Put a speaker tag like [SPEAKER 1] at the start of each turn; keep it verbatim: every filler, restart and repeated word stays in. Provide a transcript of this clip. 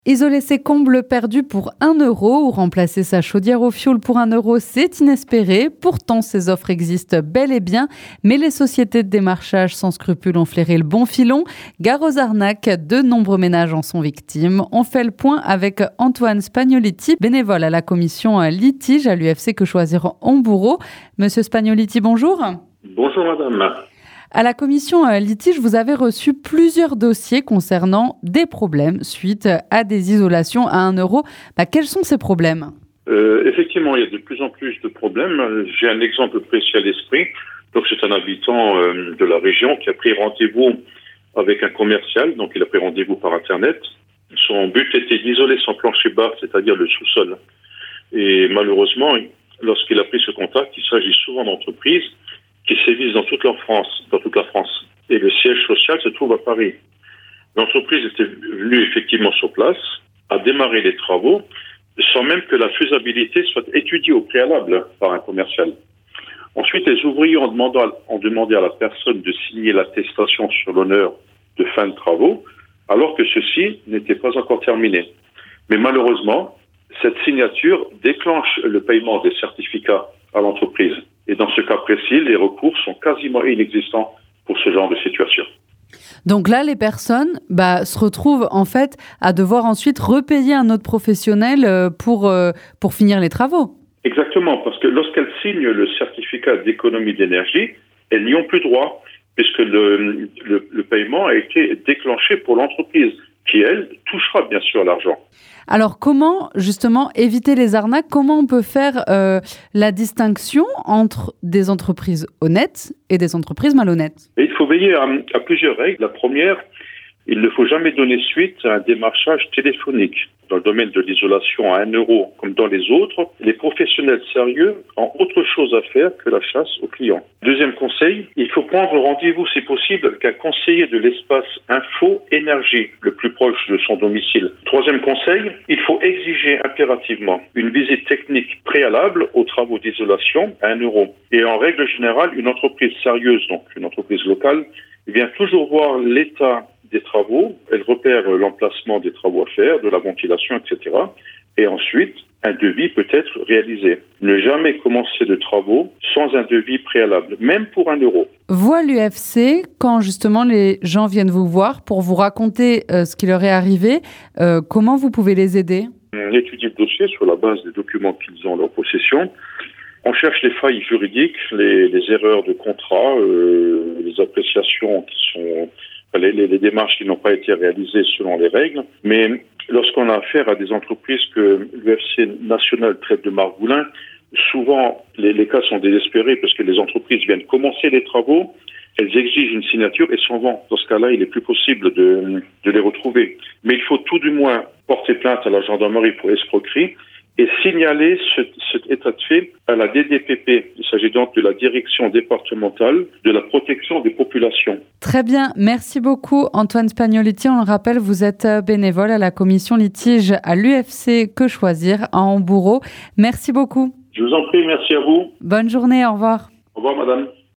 [SPEAKER 1] Isoler ses combles perdus pour un euro ou remplacer sa chaudière au fioul pour un euro, c'est inespéré. Pourtant, ces offres existent bel et bien, mais les sociétés de démarchage sans scrupules ont flairé le bon filon. Gare aux arnaques, de nombreux ménages en sont victimes. On fait le point avec Antoine Spagnoliti, bénévole à la commission litige à l'U F C Que Choisir Hambourg. Monsieur Spagnoliti, bonjour.
[SPEAKER 2] Bonjour madame.
[SPEAKER 1] À la commission litige, vous avez reçu plusieurs dossiers concernant des problèmes suite à des isolations à un euro. Bah, quels sont ces problèmes ?
[SPEAKER 2] euh, Effectivement, il y a de plus en plus de problèmes. J'ai un exemple précis à l'esprit. Donc, c'est un habitant euh, de la région qui a pris rendez-vous avec un commercial. Donc, il a pris rendez-vous par Internet. Son but était d'isoler son plancher bas, c'est-à-dire le sous-sol. Et malheureusement, lorsqu'il a pris ce contact, il s'agit souvent d'entreprises qui sévissent dans toute la France, dans toute la France. Et le siège social se trouve à Paris. L'entreprise était venue effectivement sur place, a démarré les travaux, sans même que la faisabilité soit étudiée au préalable par un commercial. Ensuite, les ouvriers ont demandé, ont demandé à la personne de signer l'attestation sur l'honneur de fin de travaux, alors que ceci n'était pas encore terminé. Mais malheureusement, cette signature déclenche le paiement des certificats à l'entreprise. Et dans ce cas précis, les recours sont quasiment inexistants pour ce genre de situation.
[SPEAKER 1] Donc là, les personnes bah, se retrouvent en fait à devoir ensuite repayer un autre professionnel pour, euh, pour finir les travaux.
[SPEAKER 2] Exactement, parce que lorsqu'elles signent le certificat d'économie d'énergie, elles n'y ont plus droit, puisque le, le, le paiement a été déclenché pour l'entreprise, qui, elle, touchera bien sûr l'argent.
[SPEAKER 1] Alors, comment, justement, éviter les arnaques ? Comment on peut faire euh, la distinction entre des entreprises honnêtes et des entreprises malhonnêtes ?
[SPEAKER 2] Et il faut veiller à, à plusieurs règles. La première, il ne faut jamais donner suite à un démarchage téléphonique. Dans le domaine de l'isolation à un euro, comme dans les autres, les professionnels sérieux ont autre chose à faire que la chasse aux clients. Deuxième conseil, il faut prendre rendez-vous, si possible, avec un conseiller de l'espace Info Énergie, le plus proche de son domicile. Troisième conseil, il faut exiger impérativement une visite technique préalable aux travaux d'isolation à un euro. Et en règle générale, une entreprise sérieuse, donc une entreprise locale, vient toujours voir l'état des travaux, elle repère l'emplacement des travaux à faire, de la ventilation, et cetera. Et ensuite, un devis peut être réalisé. Ne jamais commencer de travaux sans un devis préalable, même pour un euro.
[SPEAKER 1] Vous, à l'U F C, quand justement les gens viennent vous voir pour vous raconter euh, ce qui leur est arrivé, euh, comment vous pouvez les aider ?
[SPEAKER 2] On étudie le dossier sur la base des documents qu'ils ont en leur possession. On cherche les failles juridiques, les, les erreurs de contrat, euh, les appréciations qui sont... Les, les, les démarches qui n'ont pas été réalisées selon les règles. Mais lorsqu'on a affaire à des entreprises que l'U F C national traite de margoulins, souvent les, les cas sont désespérés parce que les entreprises viennent commencer les travaux, elles exigent une signature et s'en vont. Dans ce cas-là, il est plus possible de, de les retrouver. Mais il faut tout du moins porter plainte à la gendarmerie pour escroquerie et signaler ce, cet état de fait à la D D P P. Il s'agit donc de la Direction départementale de la protection des populations.
[SPEAKER 1] Très bien, merci beaucoup Antoine Spagnoliti. On le rappelle, vous êtes bénévole à la commission litige à l'U F C Que Choisir à Hambourg. Merci beaucoup.
[SPEAKER 2] Je vous en prie, merci à vous.
[SPEAKER 1] Bonne journée, au revoir.
[SPEAKER 2] Au revoir madame.